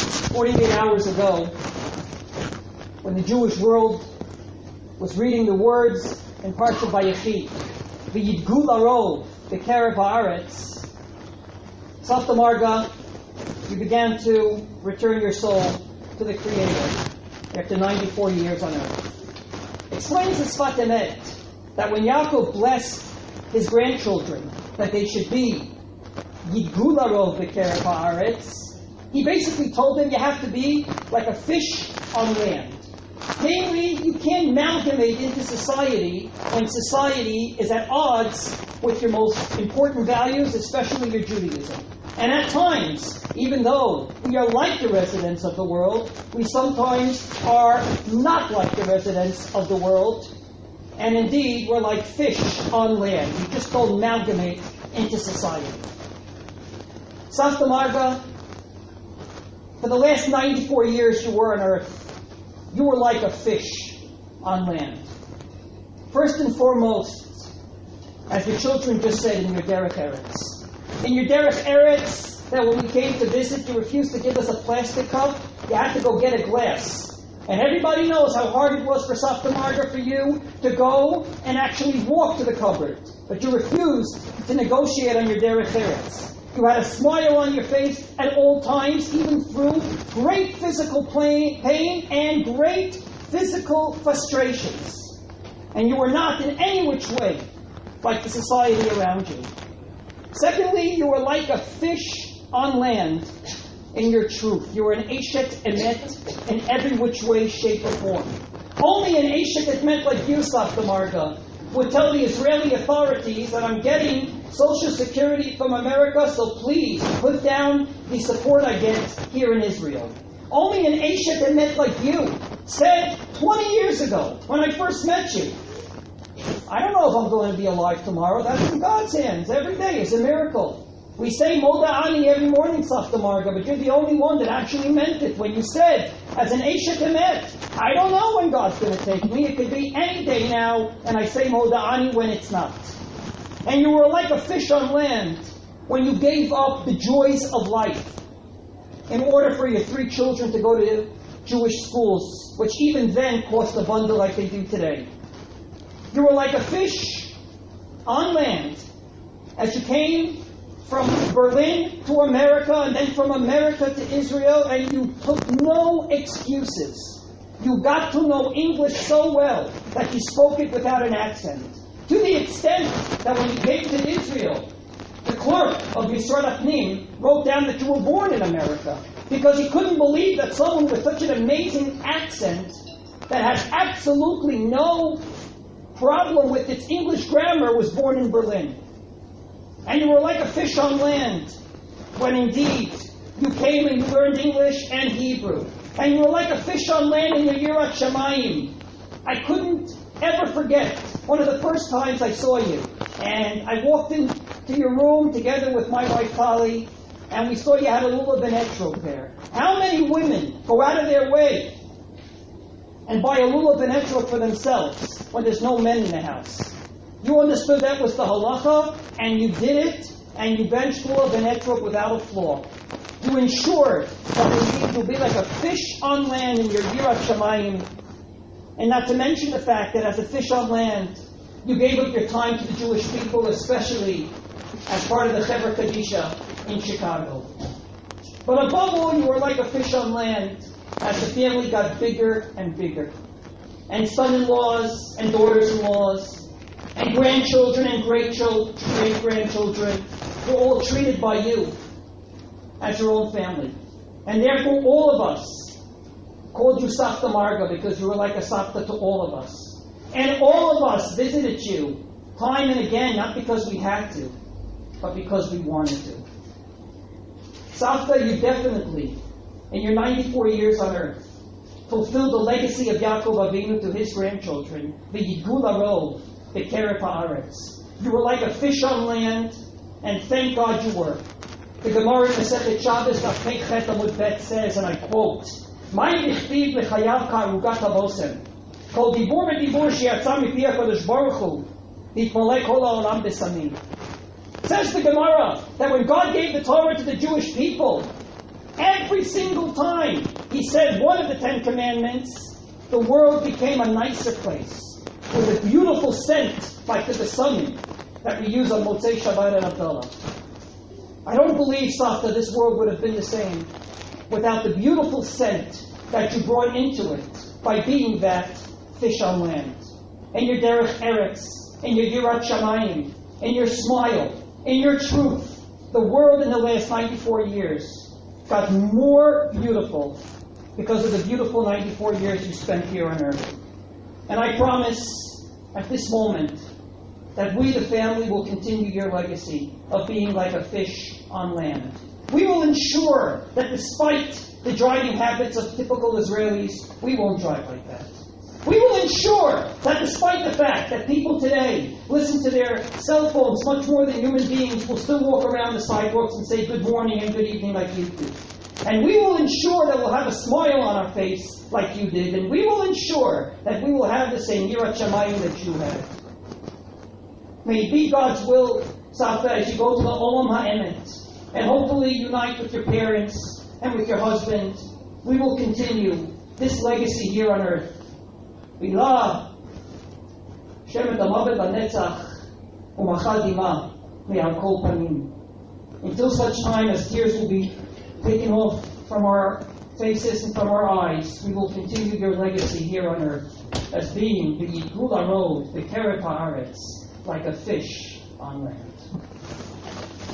48 hours ago, when the Jewish world was reading the words in Parsha Vayechi, V'yidgu larov b'kerev haaretz, Safta Marga, you began to return your soul to the Creator after 94 years on earth. Explains the Sfat Emet that when Yaakov blessed his grandchildren that they should be Yidgu larov b'kerev haaretz, he basically told them you have to be like a fish on land. Namely, you can't amalgamate into society when society is at odds with your most important values, especially your Judaism. And at times, even though we are like the residents of the world, we sometimes are not like the residents of the world. And indeed, we're like fish on land. We just don't amalgamate into society. Safta Marga, for the last 94 years you were on earth, you were like a fish on land. First and foremost, as the children just said in your Derech Eretz. In your Derech Eretz, that when we came to visit, you refused to give us a plastic cup. You had to go get a glass. And everybody knows how hard it was for Safta Marga for you to go and actually walk to the cupboard. But you refused to negotiate on your Derech Eretz. You had a smile on your face at all times, even through great physical pain and great physical frustrations. And you were not in any which way like the society around you. Secondly, you were like a fish on land in your truth. You were an Eshet Emet in every which way, shape, or form. Only an Eshet Emet like you, Safta Marga, would tell the Israeli authorities that I'm getting Social Security from America, so please put down the support I get here in Israel. Only an Eshet Emet like you said 20 years ago, when I first met you, I don't know if I'm going to be alive tomorrow. That's in God's hands. Every day is a miracle. We say Moda Ani every morning, Safta Marga, but you're the only one that actually meant it when you said, as an Eshet Emet, I don't know when God's going to take me. It could be any day now, and I say Moda Ani when it's not. And you were like a fish on land when you gave up the joys of life in order for your 3 children to go to Jewish schools, which even then cost a bundle like they do today. You were like a fish on land as you came from Berlin to America and then from America to Israel, and you took no excuses. You got to know English so well that you spoke it without an accent. To the extent that when you came to Israel, the clerk of Yisrael Apnim wrote down that you were born in America because he couldn't believe that someone with such an amazing accent that has absolutely no problem with its English grammar was born in Berlin. And you were like a fish on land when indeed you came and you learned English and Hebrew. And you were like a fish on land in your Yirat Shamayim. I couldn't ever forget one of the first times I saw you. And I walked into your room together with my wife Polly, and we saw you had a lulav and etrog there. How many women go out of their way and buy a lulav and etrog for themselves when there's no men in the house? You understood that was the halacha, and you did it, and you benched lulav and etrog without a flaw. You ensured that you'll be like a fish on land in your Yirat Shamayim. And not to mention the fact that as a fish on land, you gave up your time to the Jewish people, especially as part of the Chevra Kadisha in Chicago. But above all, you were like a fish on land as the family got bigger and bigger. And son-in-laws and daughters-in-laws and grandchildren and great-grandchildren were all treated by you as your own family. And therefore, all of us called you Safta Marga because you were like a Safta to all of us. And all of us visited you time and again, not because we had to, but because we wanted to. Safta, you definitely, in your 94 years on earth, fulfilled the legacy of Yaakov Avinu to his grandchildren, V'yidgu larov b'kerev haaretz. You were like a fish on land, and thank God you were. The Gemara in Masechet Shabbos, Daf Pei Chet Amud Bet says, and I quote, "Ma'in dichtiv lechayav ka'arugat havosem, kol dibur v'dibur she'yatza mipi HaKadosh Baruch Hu, yitmaleh kol ha'olam b'samim." Says the Gemara that when God gave the Torah to the Jewish people, every single time he said one of the 10 commandments, the world became a nicer place with a beautiful scent like the besamim that we use on Motzei Shabbat and Havdalah. I don't believe, Savta, this world would have been the same without the beautiful scent that you brought into it by being that fish on land. And your derech eretz, and your yirat shamayim, and your smile, and your truth. The world in the last 94 years got more beautiful because of the beautiful 94 years you spent here on earth. And I promise at this moment that we, the family, will continue your legacy of being like a fish on land. We will ensure that despite the driving habits of typical Israelis, we won't drive like that. We will ensure that despite the fact that people today listen to their cell phones much more than human beings, will still walk around the sidewalks and say good morning and good evening like you do. And we will ensure that we'll have a smile on our face like you did. And we will ensure that we will have the same yirat shamayim that you had. May it be God's will, Savta, as you go to the Olam HaEmet, and hopefully unite with your parents and with your husband. We will continue this legacy here on earth. Bilah, Shemet Amavet Banetzach, Umachal Dima, Me'al Kol Panim. Until such time as tears will be taken off from our faces and from our eyes, we will continue your legacy here on earth as being the Yigul Arod, the Keret Haaretz, like a fish on land.